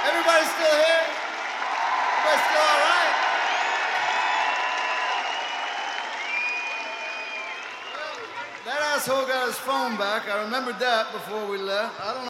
Everybody still here? Everybody still all right? That asshole got his phone back. I remembered that before we left. I don't know.